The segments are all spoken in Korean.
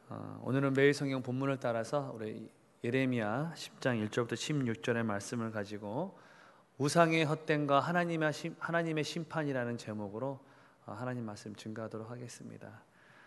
오늘은 매일 성경 본문을 따라서 우리 예레미야 10장 1절부터 16절의 말씀을 가지고 우상의 헛됨과 하나님의 심판이라는 제목으로 하나님 말씀 증거하도록 하겠습니다.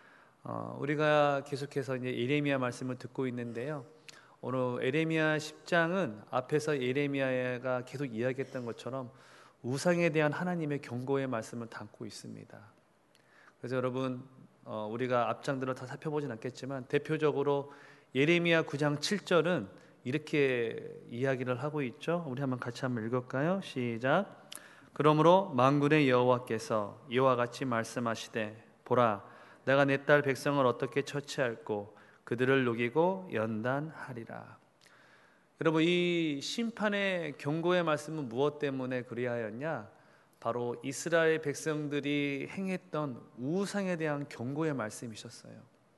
우리가 계속해서 이제 예레미야 말씀을 듣고 있는데요. 오늘 예레미야 10장은 앞에서 예레미야가 계속 이야기했던 것처럼 우상에 대한 하나님의 경고의 말씀을 담고 있습니다. 그래서 여러분 우리가 앞장들을 다 살펴보진 않겠지만 대표적으로 예레미야 9장 7절은 이렇게 이야기를 하고 있죠. 우리 같이 한번 읽을까요? 시작. 그러므로 만군의 여호와께서 이와 같이 말씀하시되 보라, 내가 내 딸 백성을 어떻게 처치할꼬 그들을 녹이고 연단하리라. 여러분, 이 심판의 경고의 말씀은 무엇 때문에 그리하였냐? 바로 이스라엘 백성들이 행했던 우상에 대한 경고의 말씀이셨어요.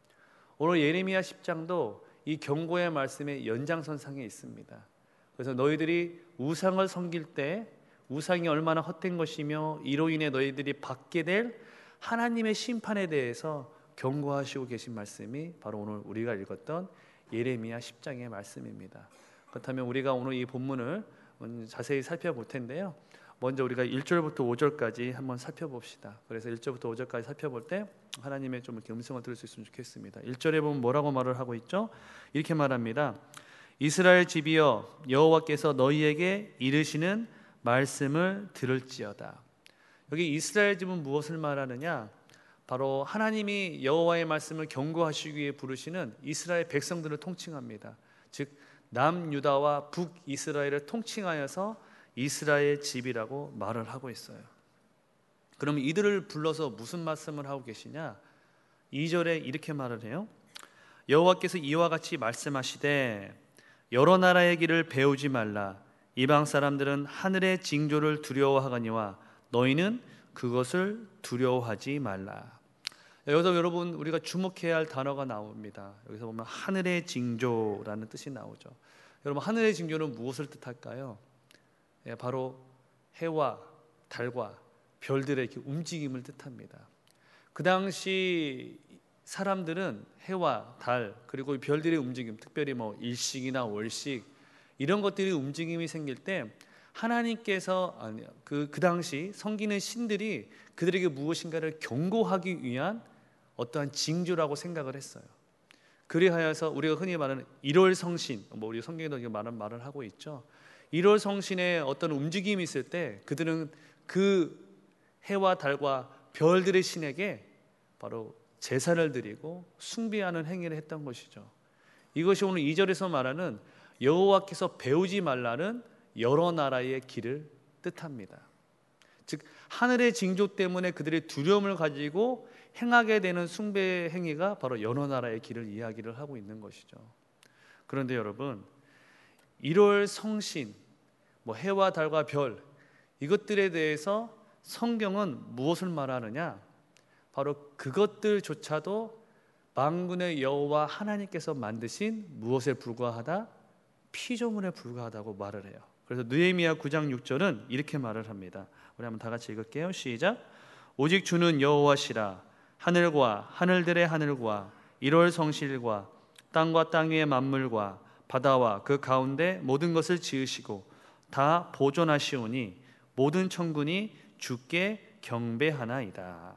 오늘 예레미야 10장도 이 경고의 말씀의 연장선상에 있습니다. 그래서 너희들이 우상을 섬길 때 우상이 얼마나 헛된 것이며 이로 인해 너희들이 받게 될 하나님의 심판에 대해서 경고하시고 계신 말씀이 바로 오늘 우리가 읽었던 예레미야 10장의 말씀입니다. 그렇다면 우리가 오늘 이 본문을 자세히 살펴볼 텐데요. 먼저 우리가 1절부터 5절까지 한번 살펴봅시다. 그래서 1절부터 5절까지 살펴볼 때 하나님의 좀 이렇게 음성을 들을 수 있으면 좋겠습니다. 1절에 보면 뭐라고 말을 하고 있죠? 이렇게 말합니다. 이스라엘 집이여, 여호와께서 너희에게 이르시는 말씀을 들을지어다. 여기 이스라엘 집은 무엇을 말하느냐? 바로 하나님이 여호와의 말씀을 경고하시기 위해 부르시는 이스라엘 백성들을 통칭합니다. 즉 남유다와 북이스라엘을 통칭하여서 이스라엘 집이라고 말을 하고 있어요. 그럼 이들을 불러서 무슨 말씀을 하고 계시냐? 2절에 이렇게 말을 해요. 여호와께서 이와 같이 말씀하시되 여러 나라의 길을 배우지 말라. 이방 사람들은 하늘의 징조를 두려워하거니와 너희는 그것을 두려워하지 말라. 여기서 여러분 우리가 주목해야 할 단어가 나옵니다. 여기서 보면 하늘의 징조라는 뜻이 나오죠. 여러분, 하늘의 징조는 무엇을 뜻할까요? 바로 해와 달과 별들의 움직임을 뜻합니다. 그 당시 사람들은 해와 달 그리고 별들의 움직임, 특별히 일식이나 월식 이런 것들이 움직임이 생길 때 하나님께서 그 당시 섬기는 신들이 그들에게 무엇인가를 경고하기 위한 어떠한 징조라고 생각을 했어요. 그리하여서 우리가 흔히 말하는 1월 성신, 우리 성경에도 말을 하고 있죠. 1월 성신의 어떤 움직임이 있을 때 그들은 그 해와 달과 별들의 신에게 바로 제사를 드리고 숭배하는 행위를 했던 것이죠. 이것이 오늘 2절에서 말하는 여호와께서 배우지 말라는 여러 나라의 길을 뜻합니다. 즉 하늘의 징조 때문에 그들의 두려움을 가지고 행하게 되는 숭배 행위가 바로 여러 나라의 길을 이야기를 하고 있는 것이죠. 그런데 여러분, 1월 성신, 해와 달과 별 이것들에 대해서 성경은 무엇을 말하느냐? 바로 그것들조차도 만군의 여호와 하나님께서 만드신 무엇에 불과하다? 피조물에 불과하다고 말을 해요. 그래서 느헤미야 9장 6절은 이렇게 말을 합니다. 우리 한번 다 같이 읽을게요. 시작. 오직 주는 여호와시라. 하늘과 하늘들의 하늘과 1월 성실과 땅과 땅 위의 만물과 바다와 그 가운데 모든 것을 지으시고 다 보존하시오니 모든 천군이 주께 경배하나이다.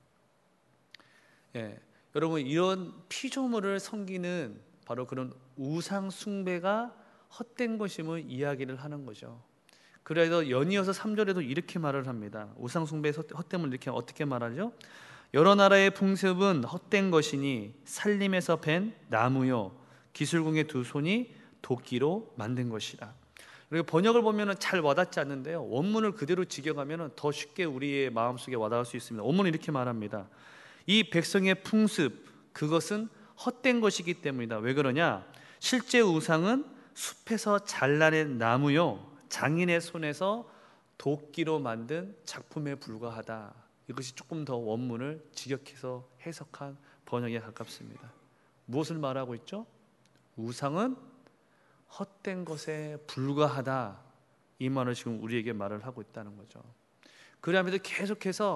여러분, 이런 피조물을 섬기는 바로 그런 우상 숭배가 헛된 것임을 이야기를 하는 거죠. 그래서 연이어서 3절에도 이렇게 말을 합니다. 우상 숭배의 헛됨을 이렇게 어떻게 말하죠? 여러 나라의 풍습은 헛된 것이니 살림에서 벤 나무요 기술궁의 두 손이 도끼로 만든 것이라. 그리고 번역을 보면 잘 와닿지 않는데요, 원문을 그대로 직역하면 더 쉽게 우리의 마음속에 와닿을 수 있습니다. 원문은 이렇게 말합니다. 이 백성의 풍습, 그것은 헛된 것이기 때문이다. 왜 그러냐? 실제 우상은 숲에서 잘라낸 나무요 장인의 손에서 도끼로 만든 작품에 불과하다. 이것이 조금 더 원문을 직역해서 해석한 번역에 가깝습니다. 무엇을 말하고 있죠? 우상은 헛된 것에 불과하다. 이 말을 지금 우리에게 말을 하고 있다는 거죠. 그러면서 계속해서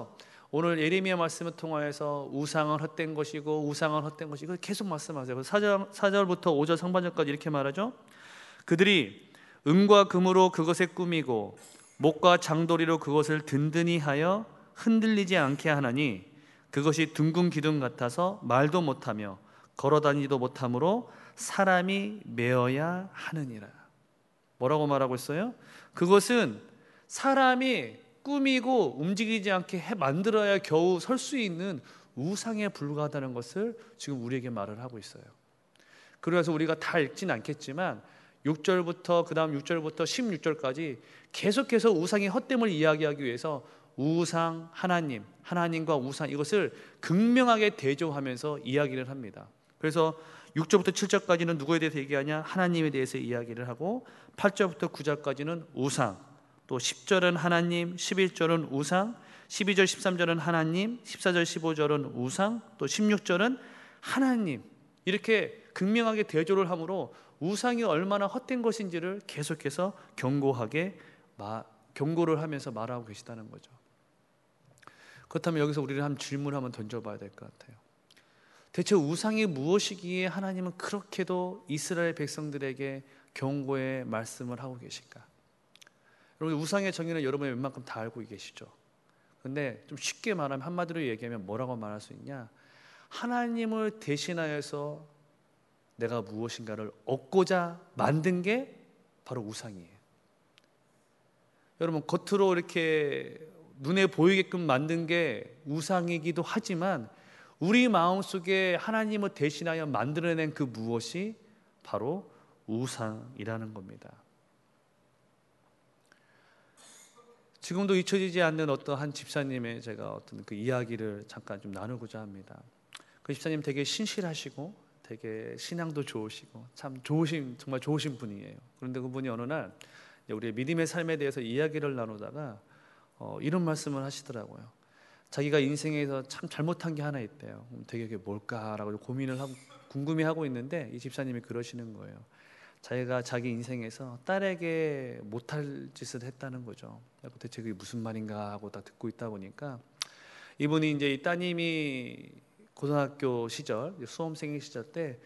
오늘 예레미야 말씀을 통하여서 우상은 헛된 것이고 우상은 헛된 것이고 계속 말씀하세요. 4절부터 5절 상반절까지 이렇게 말하죠. 그들이 은과 금으로 그것에 꾸미고 목과 장도리로 그것을 든든히 하여 흔들리지 않게 하나니 그것이 둥근 기둥 같아서 말도 못하며 걸어다니지도 못하므로 사람이 메어야 하느니라. 뭐라고 말하고 있어요? 그것은 사람이 꾸미고 움직이지 않게 만들어야 겨우 설 수 있는 우상에 불과하다는 것을 지금 우리에게 말을 하고 있어요. 그래서 우리가 다 읽진 않겠지만 6절부터 그 다음 6절부터 16절까지 계속해서 우상의 헛됨을 이야기하기 위해서 우상, 하나님, 하나님과 우상 이것을 극명하게 대조하면서 이야기를 합니다. 그래서 6절부터 7절까지는 누구에 대해서 얘기하냐? 하나님에 대해서 이야기를 하고 8절부터 9절까지는 우상, 또 10절은 하나님, 11절은 우상, 12절 13절은 하나님, 14절 15절은 우상, 또 16절은 하나님. 이렇게 극명하게 대조를 함으로 우상이 얼마나 헛된 것인지를 계속해서 경고를 하면서 말하고 계시다는 거죠. 그렇다면 여기서 우리는 한 질문을 한번 던져봐야 될 것 같아요. 대체 우상이 무엇이기에 하나님은 그렇게도 이스라엘 백성들에게 경고의 말씀을 하고 계실까? 여러분, 우상의 정의는 여러분이 웬만큼 다 알고 계시죠. 그런데 좀 쉽게 말하면, 한마디로 얘기하면 뭐라고 말할 수 있냐? 하나님을 대신하여서 내가 무엇인가를 얻고자 만든 게 바로 우상이에요. 여러분, 겉으로 이렇게 눈에 보이게끔 만든 게 우상이기도 하지만 우리 마음속에 하나님을 대신하여 만들어낸 그 무엇이 바로 우상이라는 겁니다. 지금도 잊혀지지 않는 어떤 한 집사님의 제가 어떤 그 이야기를 잠깐 좀 나누고자 합니다. 그 집사님 되게 신실하시고 되게 신앙도 좋으시고 참 정말 좋으신 분이에요. 그런데 그분이 어느 날 우리의 믿음의 삶에 대해서 이야기를 나누다가 이런 말씀을 하시더라고요. 자기가 인생에서 참 잘못한 게 하나 있대요. 되게 그게 뭘까라고 고민을 하고 궁금해하고 있는데 이 집사님이 그러시는 거예요. 자기가 자기 인생에서 딸에게 못할 짓을 했다는 거죠. 대체 그게 무슨 말인가 하고 딱 듣고 있다 보니까 이분이 이제 이 따님이 고등학교 시절 수험생 시절 때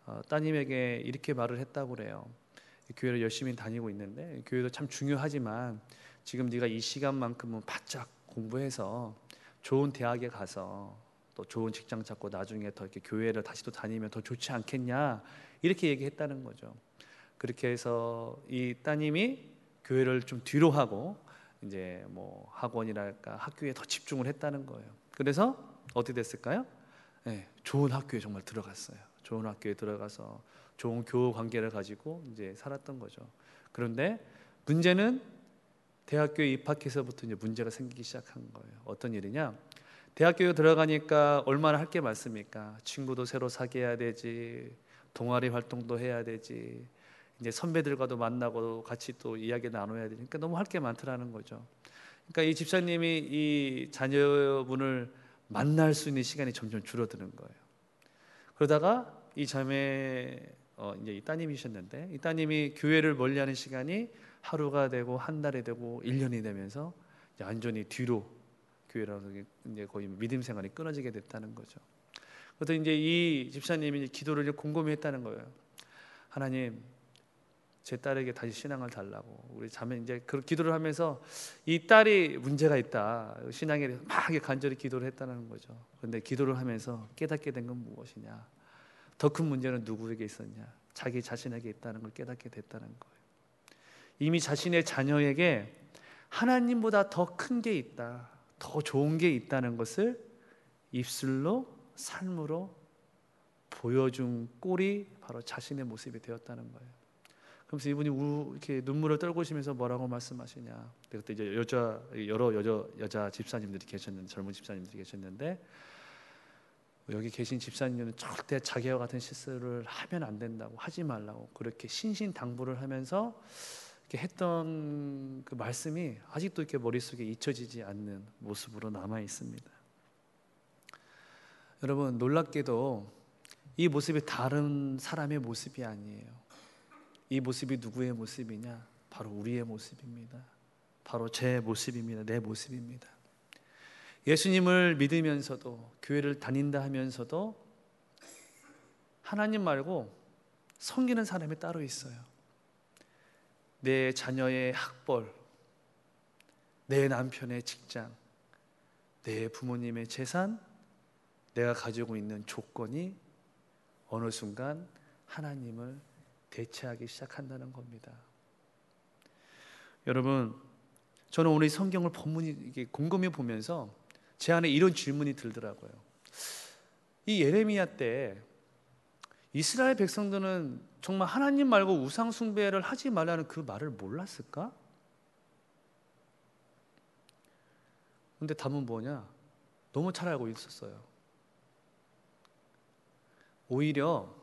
따님에게 이렇게 말을 했다고 그래요. 교회를 열심히 다니고 있는데 교회도 참 중요하지만 지금 네가 이 시간만큼은 바짝 공부해서 좋은 대학에 가서 또 좋은 직장 잡고 나중에 더 이렇게 교회를 다시 또 다니면 더 좋지 않겠냐 이렇게 얘기했다는 거죠. 그렇게 해서 이 따님이 교회를 좀 뒤로 하고 이제 뭐 학원이랄까 학교에 더 집중을 했다는 거예요. 그래서 어떻게 됐을까요? 네, 좋은 학교에 정말 들어갔어요. 좋은 학교에 들어가서 좋은 교우 관계를 가지고 이제 살았던 거죠. 그런데 문제는 대학교에 입학해서부터 이제 문제가 생기기 시작한 거예요. 어떤 일이냐? 대학교에 들어가니까 얼마나 할 게 많습니까? 친구도 새로 사귀어야 되지, 동아리 활동도 해야 되지, 이제 선배들과도 만나고 같이 또 이야기 나눠야 되니까 너무 할 게 많더라는 거죠. 그러니까 이 집사님이 이 자녀분을 만날 수 있는 시간이 점점 줄어드는 거예요. 그러다가 이 자매 이제 이 따님이셨는데 이 따님이 교회를 멀리하는 시간이 하루가 되고 한 달이 되고 1년이 되면서 이제 완전히 뒤로 교회라서 이제 거의 믿음 생활이 끊어지게 됐다는 거죠. 그래서 이제 이 집사님이 기도를 이제 곰곰이 했다는 거예요. 하나님, 제 딸에게 다시 신앙을 달라고. 우리 자매 이제 그 기도를 하면서 이 딸이 문제가 있다. 신앙에 대해서 막 간절히 기도를 했다는 거죠. 그런데 기도를 하면서 깨닫게 된 건 무엇이냐? 더 큰 문제는 누구에게 있었냐? 자기 자신에게 있다는 걸 깨닫게 됐다는 거예요. 이미 자신의 자녀에게 하나님보다 더 큰 게 있다, 더 좋은 게 있다는 것을 입술로 삶으로 보여준 꼴이 바로 자신의 모습이 되었다는 거예요. 그러면서 이분이 이렇게 눈물을 떨구시면서 뭐라고 말씀하시냐? 그때 이제 여러 여자 집사님들이 계셨는데, 젊은 집사님들이 계셨는데, 여기 계신 집사님들은 절대 자기와 같은 실수를 하면 안 된다고, 하지 말라고 그렇게 신신당부를 하면서 이렇게 했던 그 말씀이 아직도 이렇게 머릿속에 잊혀지지 않는 모습으로 남아 있습니다. 여러분, 놀랍게도 이 모습이 다른 사람의 모습이 아니에요. 이 모습이 누구의 모습이냐? 바로 우리의 모습입니다. 바로 제 모습입니다. 내 모습입니다. 예수님을 믿으면서도 교회를 다닌다 하면서도 하나님 말고 섬기는 사람이 따로 있어요. 내 자녀의 학벌, 내 남편의 직장, 내 부모님의 재산, 내가 가지고 있는 조건이 어느 순간 하나님을 대체하기 시작한다는 겁니다. 여러분, 저는 오늘 이 성경을 본문이 곰곰이 보면서 제 안에 이런 질문이 들더라고요. 이 예레미야 때 이스라엘 백성들은 정말 하나님 말고 우상 숭배를 하지 말라는 그 말을 몰랐을까? 근데 답은 뭐냐? 너무 잘 알고 있었어요. 오히려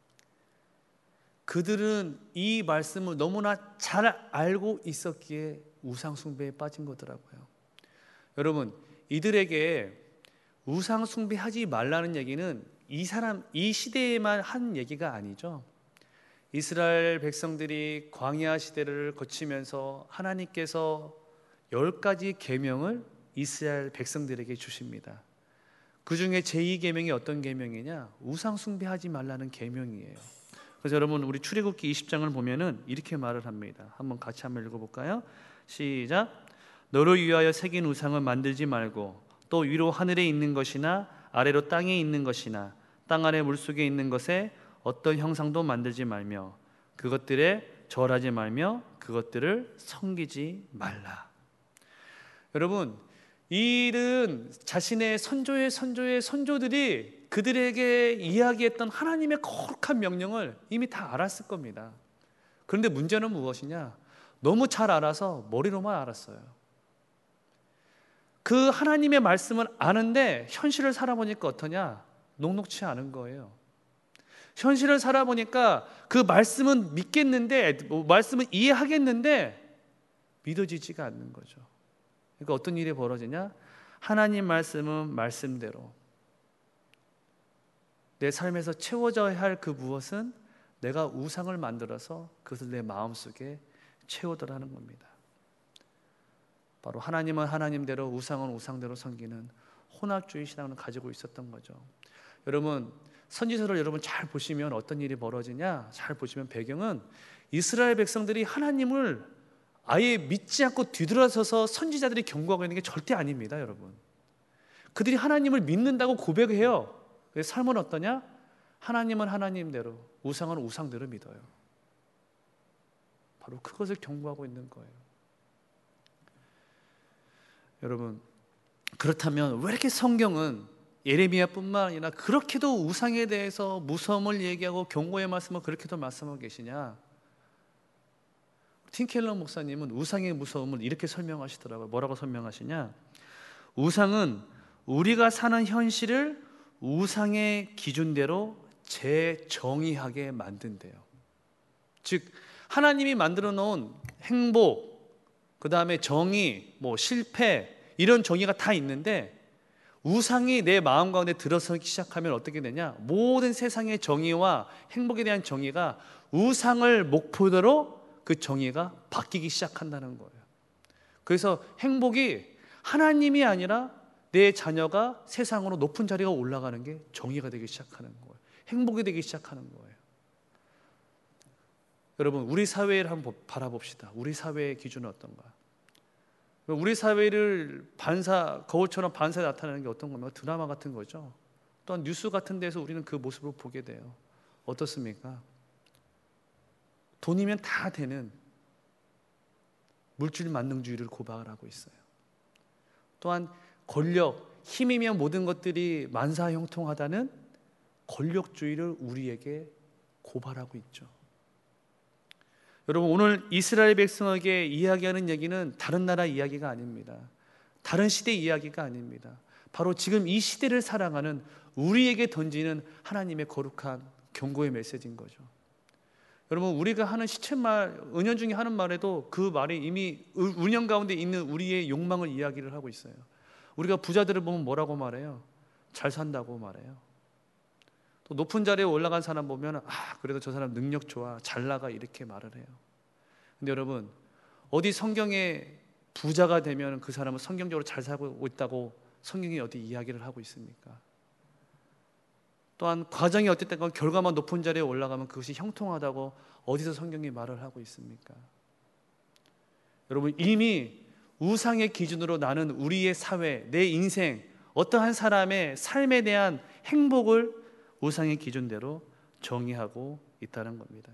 그들은 이 말씀을 너무나 잘 알고 있었기에 우상 숭배에 빠진 거더라고요. 여러분, 이들에게 우상 숭배하지 말라는 얘기는 이 시대에만 한 얘기가 아니죠. 이스라엘 백성들이 광야 시대를 거치면서 하나님께서 10가지 계명을 이스라엘 백성들에게 주십니다. 그 중에 제2계명이 어떤 계명이냐? 우상 숭배하지 말라는 계명이에요. 그래서 여러분, 우리 출애굽기 20장을 보면은 이렇게 말을 합니다. 같이 한번 읽어볼까요? 시작. 너를 위하여 새긴 우상을 만들지 말고 또 위로 하늘에 있는 것이나 아래로 땅에 있는 것이나 땅 아래 물속에 있는 것에 어떤 형상도 만들지 말며 그것들에 절하지 말며 그것들을 섬기지 말라. 여러분, 이 일은 자신의 선조의 선조들이 그들에게 이야기했던 하나님의 거룩한 명령을 이미 다 알았을 겁니다. 그런데 문제는 무엇이냐? 너무 잘 알아서 머리로만 알았어요. 그 하나님의 말씀을 아는데 현실을 살아보니까 어떠냐? 녹록치 않은 거예요. 현실을 살아보니까 그 말씀은 믿겠는데, 말씀은 이해하겠는데 믿어지지가 않는 거죠. 그러니까 어떤 일이 벌어지냐? 하나님 말씀은 말씀대로, 내 삶에서 채워져야 할 그 무엇은 내가 우상을 만들어서 그것을 내 마음속에 채우더라는 겁니다. 바로 하나님은 하나님대로, 우상은 우상대로 섬기는 혼합주의 신앙을 가지고 있었던 거죠. 여러분, 선지서를 여러분 잘 보시면 어떤 일이 벌어지냐? 잘 보시면 배경은 이스라엘 백성들이 하나님을 아예 믿지 않고 뒤돌아서서 선지자들이 경고하고 있는 게 절대 아닙니다, 여러분. 그들이 하나님을 믿는다고 고백해요. 삶은 어떠냐? 하나님은 하나님대로, 우상은 우상대로 믿어요. 바로 그것을 경고하고 있는 거예요. 여러분, 그렇다면 왜 이렇게 성경은 예레미야뿐만 아니라 그렇게도 우상에 대해서 무서움을 얘기하고 경고의 말씀을 그렇게도 말씀하고 계시냐? 팀 켈러 목사님은 우상의 무서움을 이렇게 설명하시더라고요. 뭐라고 설명하시냐? 우상은 우리가 사는 현실을 우상의 기준대로 재정의하게 만든대요. 즉, 하나님이 만들어 놓은 행복, 그 다음에 정의, 실패, 이런 정의가 다 있는데 우상이 내 마음 가운데 들어서기 시작하면 어떻게 되냐? 모든 세상의 정의와 행복에 대한 정의가 우상을 목표대로 그 정의가 바뀌기 시작한다는 거예요. 그래서 행복이 하나님이 아니라 내 자녀가 세상으로 높은 자리가 올라가는 게 정의가 되기 시작하는 거예요. 행복이 되기 시작하는 거예요. 여러분, 우리 사회를 한번 바라봅시다. 우리 사회의 기준은 어떤가? 우리 사회를 거울처럼 반사에 나타나는 게 어떤 겁니까? 드라마 같은 거죠. 또한 뉴스 같은 데서 우리는 그 모습을 보게 돼요. 어떻습니까? 돈이면 다 되는 물질 만능주의를 고박을 하고 있어요. 또한 권력, 힘이면 모든 것들이 만사형통하다는 권력주의를 우리에게 고발하고 있죠. 여러분, 오늘 이스라엘 백성에게 이야기하는 얘기는 다른 나라 이야기가 아닙니다. 다른 시대 이야기가 아닙니다. 바로 지금 이 시대를 살아가는 우리에게 던지는 하나님의 거룩한 경고의 메시지인 거죠. 여러분, 우리가 하는 시쳇말, 은연중에 하는 말에도 그 말이 이미 운영 가운데 있는 우리의 욕망을 이야기를 하고 있어요. 우리가 부자들을 보면 뭐라고 말해요? 잘 산다고 말해요. 또 높은 자리에 올라간 사람 보면 그래도 저 사람 능력 좋아, 잘 나가, 이렇게 말을 해요. 근데 여러분, 어디 성경에 부자가 되면 그 사람은 성경적으로 잘 살고 있다고 성경이 어디 이야기를 하고 있습니까? 또한 과정이 어쨌든 결과만 높은 자리에 올라가면 그것이 형통하다고 어디서 성경이 말을 하고 있습니까? 여러분, 이미 우상의 기준으로 나는 우리의 사회, 내 인생, 어떠한 사람의 삶에 대한 행복을 우상의 기준대로 정의하고 있다는 겁니다.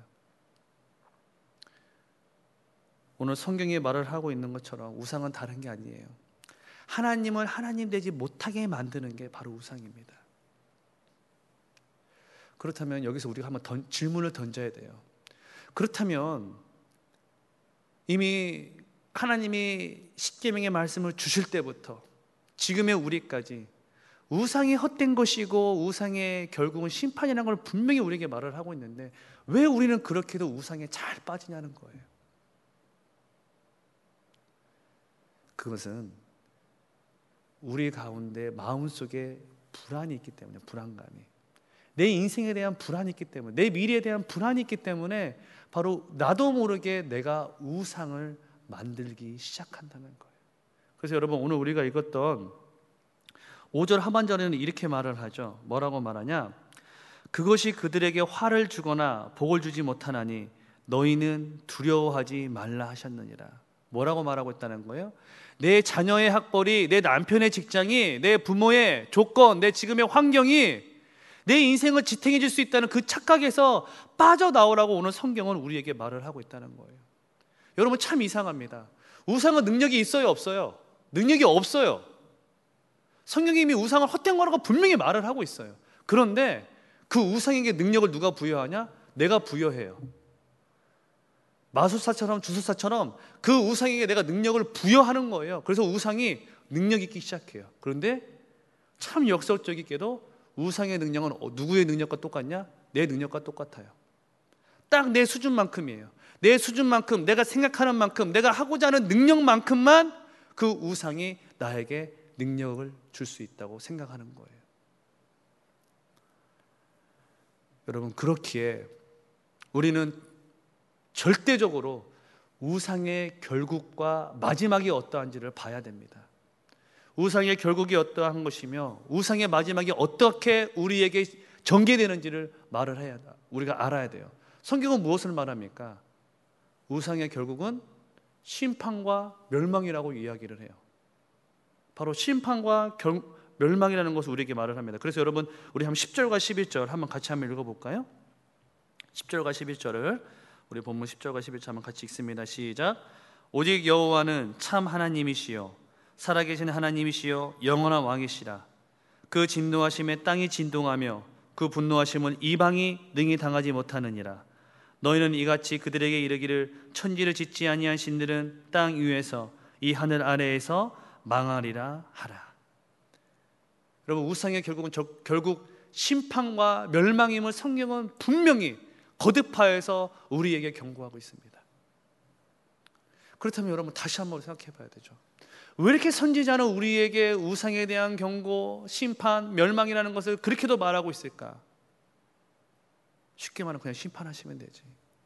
오늘 성경이 말을 하고 있는 것처럼 우상은 다른 게 아니에요. 하나님을 하나님 되지 못하게 만드는 게 바로 우상입니다. 그렇다면 여기서 우리가 한번 질문을 던져야 돼요. 그렇다면 이미 하나님이 십계명의 말씀을 주실 때부터 지금의 우리까지 우상이 헛된 것이고 우상의 결국은 심판이라는 걸 분명히 우리에게 말을 하고 있는데 왜 우리는 그렇게도 우상에 잘 빠지냐는 거예요. 그것은 우리 가운데 마음속에 불안이 있기 때문에, 불안감이, 내 인생에 대한 불안이 있기 때문에, 내 미래에 대한 불안이 있기 때문에 바로 나도 모르게 내가 우상을 만들기 시작한다는 거예요. 그래서 여러분, 오늘 우리가 읽었던 5절 하반절에는 이렇게 말을 하죠. 뭐라고 말하냐? 그것이 그들에게 화를 주거나 복을 주지 못하나니 너희는 두려워하지 말라 하셨느니라. 뭐라고 말하고 있다는 거예요? 내 자녀의 학벌이, 내 남편의 직장이, 내 부모의 조건, 내 지금의 환경이 내 인생을 지탱해 줄 수 있다는 그 착각에서 빠져나오라고 오늘 성경은 우리에게 말을 하고 있다는 거예요. 여러분, 참 이상합니다. 우상은 능력이 있어요, 없어요? 능력이 없어요. 성경이 이미 우상을 헛된 거라고 분명히 말을 하고 있어요. 그런데 그 우상에게 능력을 누가 부여하냐? 내가 부여해요. 마술사처럼 주술사처럼 그 우상에게 내가 능력을 부여하는 거예요. 그래서 우상이 능력 있기 시작해요. 그런데 참 역설적이게도 우상의 능력은 누구의 능력과 똑같냐? 내 능력과 똑같아요. 딱 내 수준만큼이에요. 내 수준만큼, 내가 생각하는 만큼, 내가 하고자 하는 능력만큼만 그 우상이 나에게 능력을 줄 수 있다고 생각하는 거예요. 여러분, 그렇기에 우리는 절대적으로 우상의 결국과 마지막이 어떠한지를 봐야 됩니다. 우상의 결국이 어떠한 것이며 우상의 마지막이 어떻게 우리에게 전개되는지를 말을 해야 돼. 우리가 알아야 돼요. 성경은 무엇을 말합니까? 우상의 결국은 심판과 멸망이라고 이야기를 해요. 바로 심판과 멸망이라는 것을 우리에게 말을 합니다. 그래서 여러분, 우리 한번 10절과 11절 한번 같이 한번 읽어볼까요? 10절과 11절을 우리 본문 10절과 11절 한번 같이 읽습니다. 시작. 오직 여호와는 참 하나님이시요 살아계신 하나님이시요 영원한 왕이시라. 그 진노하심에 땅이 진동하며 그 분노하심은 이방이 능히 당하지 못하느니라. 너희는 이같이 그들에게 이르기를 천지를 짓지 아니한 신들은 땅 위에서 이 하늘 아래에서 망하리라 하라. 여러분, 우상의 결국은 결국 심판과 멸망임을 성경은 분명히 거듭하여서 우리에게 경고하고 있습니다. 그렇다면 여러분, 다시 한번 생각해 봐야 되죠. 왜 이렇게 선지자는 우리에게 우상에 대한 경고, 심판, 멸망이라는 것을 그렇게도 말하고 있을까? 쉽게 말하면 그냥 심판하시면 되지.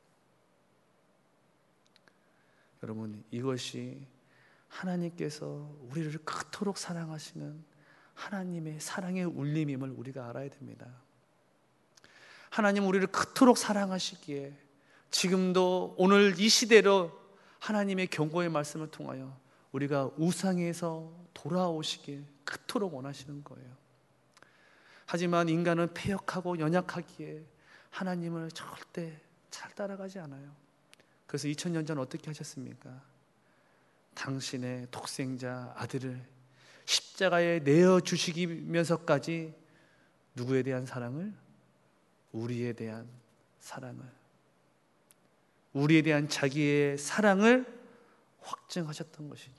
여러분, 이것이 하나님께서 우리를 그토록 사랑하시는 하나님의 사랑의 울림임을 우리가 알아야 됩니다. 하나님은 우리를 그토록 사랑하시기에 지금도 오늘 이 시대로 하나님의 경고의 말씀을 통하여 우리가 우상에서 돌아오시길 그토록 원하시는 거예요. 하지만 인간은 패역하고 연약하기에 하나님을 절대 잘 따라가지 않아요. 그래서 2000년 전 어떻게 하셨습니까? 당신의 독생자 아들을 십자가에 내어주시면서까지 누구에 대한 사랑을? 우리에 대한 사랑을, 우리에 대한 자기의 사랑을 확증하셨던 것이죠.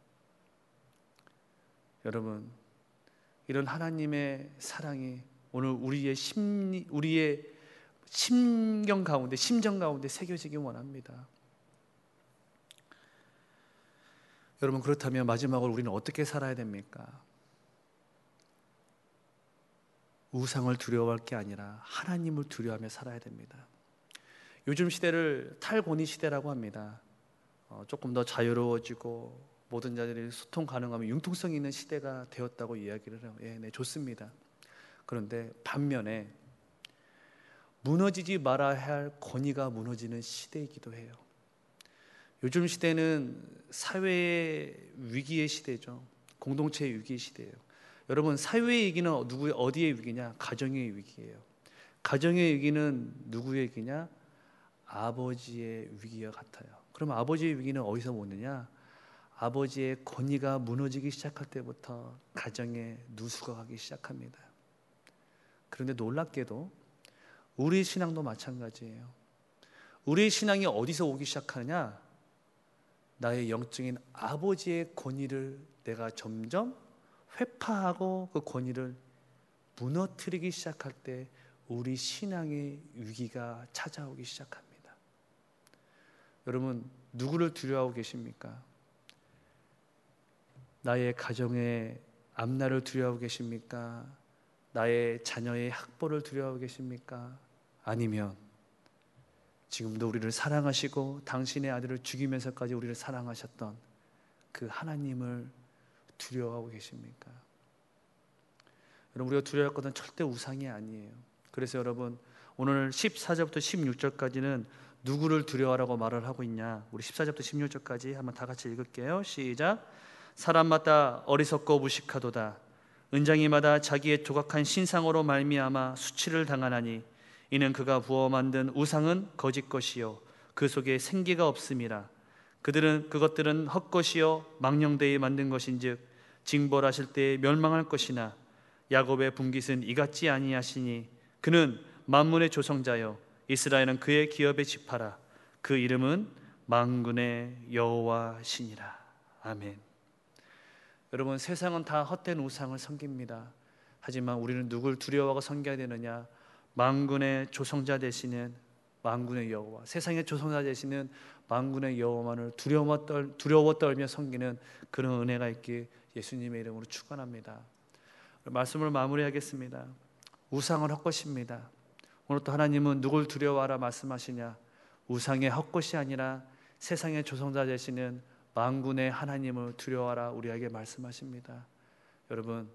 여러분, 이런 하나님의 사랑이 오늘 우리의 심경 가운데, 심정 가운데 새겨지기 원합니다. 여러분, 그렇다면 마지막으로 우리는 어떻게 살아야 됩니까? 우상을 두려워할 게 아니라 하나님을 두려워하며 살아야 됩니다. 요즘 시대를 탈권위 시대라고 합니다. 조금 더 자유로워지고 모든 자들이 소통 가능하면 융통성 있는 시대가 되었다고 이야기를 해요. 예, 네, 좋습니다. 그런데 반면에 무너지지 말아야 할 권위가 무너지는 시대이기도 해요. 요즘 시대는 사회의 위기의 시대죠. 공동체의 위기의 시대예요. 여러분, 사회의 위기는 누구의 어디의 위기냐? 가정의 위기예요. 가정의 위기는 누구의 위기냐? 아버지의 위기와 같아요. 그럼 아버지의 위기는 어디서 오느냐? 아버지의 권위가 무너지기 시작할 때부터 가정에 누수가 가기 시작합니다. 그런데 놀랍게도 우리 신앙도 마찬가지예요. 우리의 신앙이 어디서 오기 시작하느냐? 나의 영적인 아버지의 권위를 내가 점점 회파하고 그 권위를 무너뜨리기 시작할 때 우리 신앙의 위기가 찾아오기 시작합니다. 여러분, 누구를 두려워하고 계십니까? 나의 가정의 앞날을 두려워하고 계십니까? 나의 자녀의 학벌을 두려워하고 계십니까? 아니면 지금도 우리를 사랑하시고 당신의 아들을 죽이면서까지 우리를 사랑하셨던 그 하나님을 두려워하고 계십니까? 여러분, 우리가 두려워할 것은 절대 우상이 아니에요. 그래서 여러분, 오늘 14절부터 16절까지는 누구를 두려워하라고 말을 하고 있냐? 우리 14절부터 16절까지 한번 다 같이 읽을게요. 시작. 사람마다 어리석고 무식하도다. 은장이마다 자기의 조각한 신상으로 말미암아 수치를 당하나니 이는 그가 부어 만든 우상은 거짓 것이요 그 속에 생기가 없음이라. 그것들은 헛것이요 망령되이 만든 것인즉 징벌하실 때에 멸망할 것이나 야곱의 분깃은 이같지 아니하시니 그는 만문의 조성자요 이스라엘은 그의 기업의 지파라. 그 이름은 만군의 여호와시니라. 아멘. 여러분, 세상은 다 헛된 우상을 섬깁니다. 하지만 우리는 누굴 두려워하고 섬겨야 되느냐? 만군의 조성자 되시는 만군의 여호와, 세상의 조성자 되시는 만군의 여호와만을 두려워 떨며 섬기는 그런 은혜가 있길 예수님의 이름으로 축원합니다. 말씀을 마무리하겠습니다. 우상은 헛것입니다. 오늘 또 하나님은 누굴 두려워하라 말씀하시냐? 우상의 헛것이 아니라 세상의 조성자 되시는 만군의 하나님을 두려워하라 우리에게 말씀하십니다. 여러분,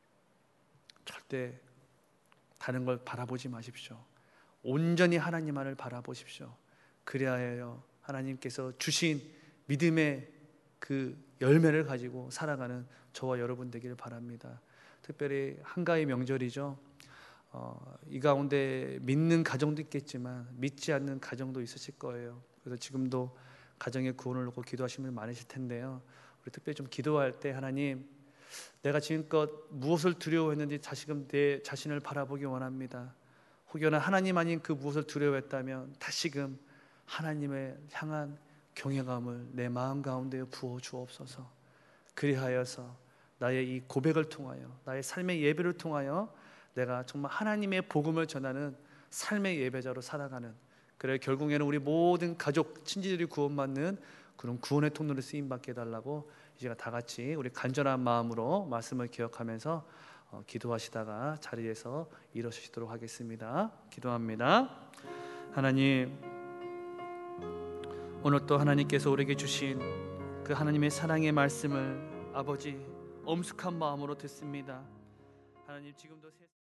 절대 다른 걸 바라보지 마십시오. 온전히 하나님만을 바라보십시오. 그리하여 하나님께서 주신 믿음의 그 열매를 가지고 살아가는 저와 여러분 되기를 바랍니다. 특별히 한가위 명절이죠. 이 가운데 믿는 가정도 있겠지만 믿지 않는 가정도 있으실 거예요. 그래서 지금도 가정의 구원을 놓고 기도하시는 분 많으실 텐데요. 우리 특별히 좀 기도할 때 하나님, 내가 지금껏 무엇을 두려워했는지 다시금 내 자신을 바라보기 원합니다. 혹여나 하나님 아닌 그 무엇을 두려워했다면 다시금 하나님을 향한 경외감을 내 마음 가운데 부어 주옵소서. 그리하여서 나의 이 고백을 통하여, 나의 삶의 예배를 통하여 내가 정말 하나님의 복음을 전하는 삶의 예배자로 살아가는, 그래 결국에는 우리 모든 가족, 친지들이 구원받는 그런 구원의 통로를 쓰임받게 해달라고 이제 다 같이 우리 간절한 마음으로 말씀을 기억하면서 기도하시다가 자리에서 일어서시도록 하겠습니다. 기도합니다. 하나님, 오늘 또 하나님께서 우리에게 주신 그 하나님의 사랑의 말씀을 아버지 엄숙한 마음으로 듣습니다. 하나님, 지금도